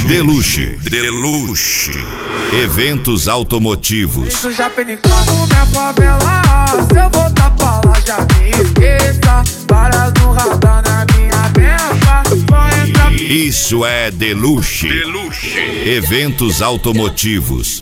Deluxe. Eventos automotivos. Isso já penicando minha favela. Se eu voltar pra lá, já me esqueça. Várias no radar na minha benfa. Vou entrar. Isso é Deluxe. Eventos automotivos.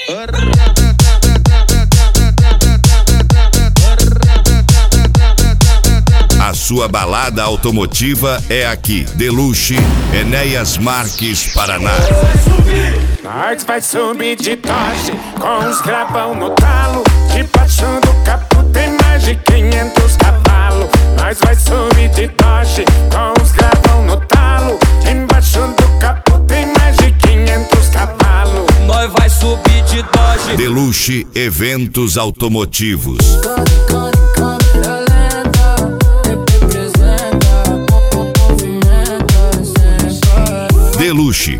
A sua balada automotiva é aqui. Deluxe, Enéas Marques, Paraná. Nós vai subir de Dodge com os gravão no talo. Debaixo do capô tem mais de 500 cavalos. Nós vai subir de Dodge com os gravão no talo. Embaixo do capô tem mais de 500 cavalos. Nós vai subir de Dodge. Deluxe, Eventos automotivos. Deluxe,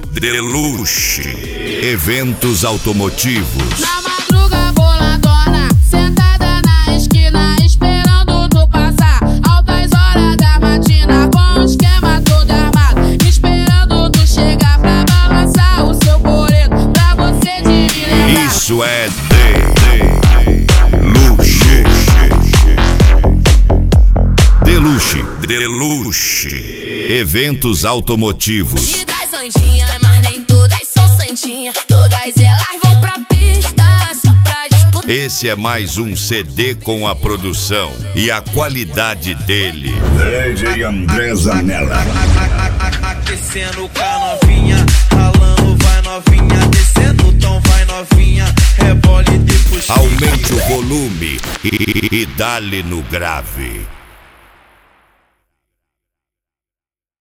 Eventos automotivos. Na madruga boladona, sentada na esquina, esperando tu passar. Altas horas da matina, com o esquema todo armado, esperando tu chegar pra balançar o seu boleto, pra você de me lembrar. Isso é Deluxe, Eventos automotivos. Mas nem todas são santinhas. Todas elas vão pra pista só pra disputar. Esse é mais um CD com a produção e a qualidade dele. DJ André Zanella. Aquecendo com a novinha, ralando vai novinha, descendo o tom vai novinha, rebole de puxinha. Aumente o volume e dá-lhe no grave.